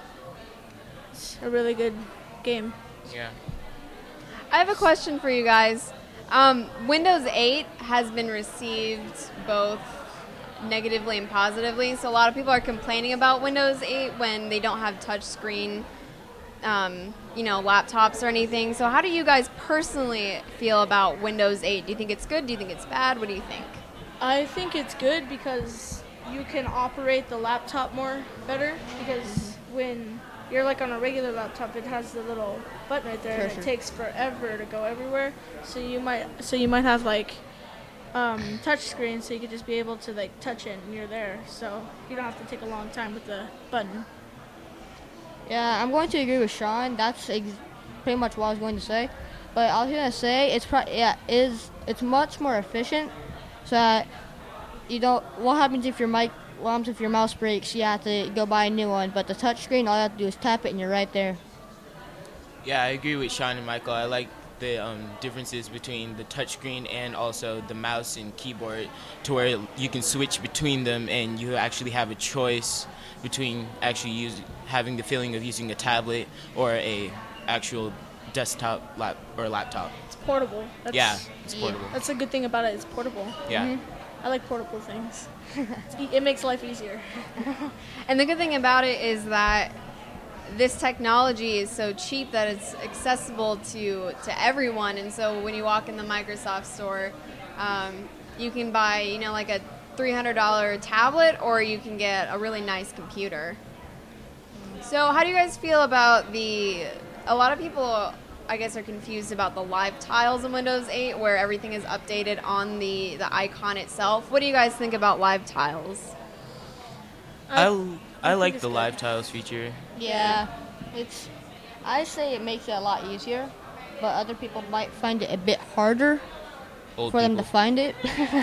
it's a really good game. Yeah. I have a question for you guys. Um, Windows eight has been received both negatively and positively, so a lot of people are complaining about Windows eight when they don't have touchscreen um, you know, laptops or anything. So how do you guys personally feel about Windows eight? Do you think it's good? Do you think it's bad? What do you think? I think it's good because you can operate the laptop more better, because when you're like on a regular laptop, it has the little button right there, Sure, and sure. it takes forever to go everywhere. So you might, so you might have like um, touch screen, so you could just be able to like touch it and you're there. So you don't have to take a long time with the button. Yeah, I'm going to agree with Sean. That's ex- pretty much what I was going to say. But I was going to say it's pro- yeah, is it's much more efficient. So that you don't. What happens if your mic? What happens if your mouse breaks? You have to go buy a new one. But the touchscreen, all you have to do is tap it, and you're right there. Yeah, I agree with Sean and Michael. I like the um, differences between the touchscreen and also the mouse and keyboard, to where you can switch between them and you actually have a choice between actually use, having the feeling of using a tablet or a actual desktop lap or laptop. It's portable. That's, Yeah, it's portable. That's a good thing about it. It's portable. Yeah. I like portable things. It's e- it makes life easier. And the good thing about it is that this technology is so cheap that it's accessible to, to everyone. And so when you walk in the Microsoft store, um, you can buy, you know, like a three hundred dollars tablet, or you can get a really nice computer. So how do you guys feel about the, a lot of people, I guess, are confused about the live tiles in Windows eight, where everything is updated on the, the icon itself. What do you guys think about live tiles? I, I, think like it's the good. live tiles feature. Yeah, it's. I say it makes it a lot easier, but other people might find it a bit harder Old for them to people. find it.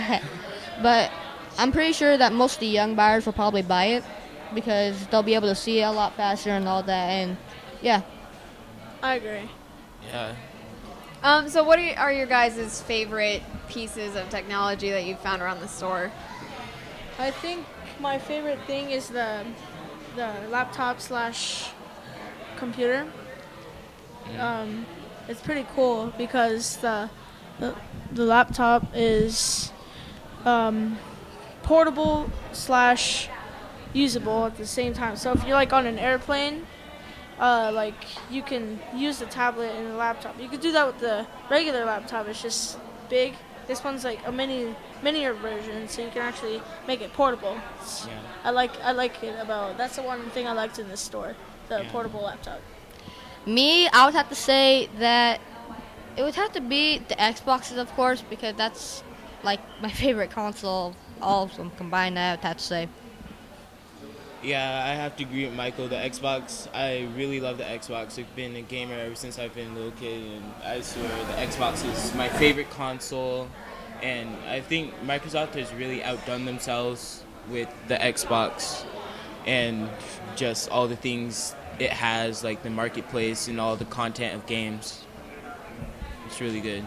But I'm pretty sure that most of the young buyers will probably buy it because they'll be able to see it a lot faster and all that. And yeah, I agree. Yeah. Um, so what are, you, are your guys' favorite pieces of technology that you've found around the store? I think my favorite thing is the the laptop slash computer. Um, it's pretty cool because the the, the laptop is um, portable slash usable at the same time. So if you're like on an airplane, uh, like you can use the tablet and the laptop. You could do that with the regular laptop. It's just big. This one's like a mini minier version, so you can actually make it portable. Yeah. I like I like it about. That's the one thing I liked in this store, the yeah. portable laptop. Me, I would have to say that it would have to be the Xboxes, of course, because that's like my favorite console. All of them combined, I would have to say. Yeah, I have to agree with Michael. The Xbox, I really love the Xbox. I've been a gamer ever since I've been a little kid, and I swear the Xbox is my favorite console. And I think Microsoft has really outdone themselves with the Xbox and just all the things it has, like the marketplace and all the content of games. It's really good.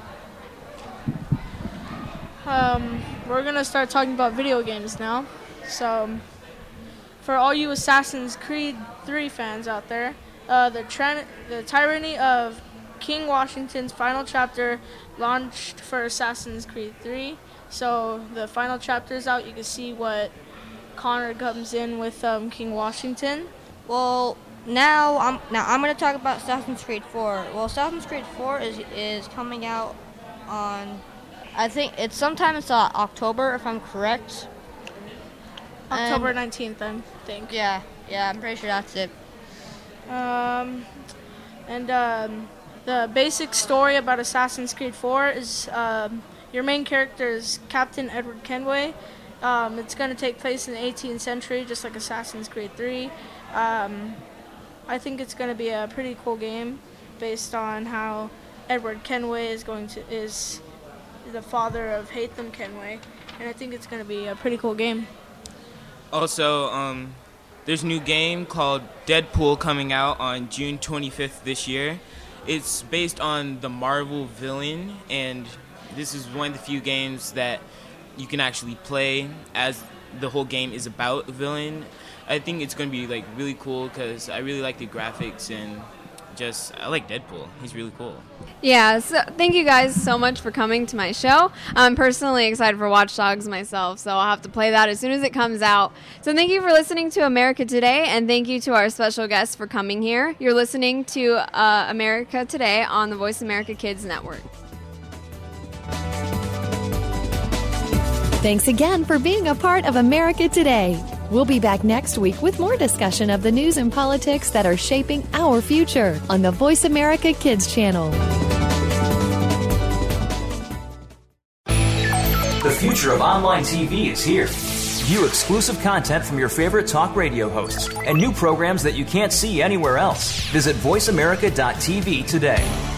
Um, we're going to start talking about video games now. So, for all you Assassin's Creed three fans out there, uh, the, tra- the Tyranny of King Washington's final chapter launched for Assassin's Creed three. So the final chapter is out. You can see what Connor comes in with um, King Washington. Well, now I'm now I'm going to talk about Assassin's Creed four. Well, Assassin's Creed four is is coming out on, I think it's sometime it's uh, October, if I'm correct. October and, nineteenth, I think. Yeah, yeah, I'm pretty sure that's it. Um, and um, the basic story about Assassin's Creed four is um, your main character is Captain Edward Kenway. Um, it's going to take place in the eighteenth century, just like Assassin's Creed three. Um, I think it's going to be a pretty cool game based on how Edward Kenway is going to is the father of Haytham Kenway, and I think it's going to be a pretty cool game. Also, um, there's a new game called Deadpool coming out on June twenty-fifth this year. It's based on the Marvel villain, and this is one of the few games that you can actually play as the whole game is about the villain. I think it's going to be like really cool because I really like the graphics and just I like Deadpool. He's really cool. Yeah, so thank you guys so much for coming to my show. I'm personally excited for Watch Dogs myself, so I'll have to play that as soon as it comes out. So thank you for listening to America Today, and thank you to our special guests for coming here. You're listening to uh, America Today on the Voice America Kids Network. Thanks again for being a part of America Today. We'll be back next week with more discussion of the news and politics that are shaping our future on the Voice America Kids channel. The future of online T V is here. View exclusive content from your favorite talk radio hosts and new programs that you can't see anywhere else. Visit voice america dot t v today.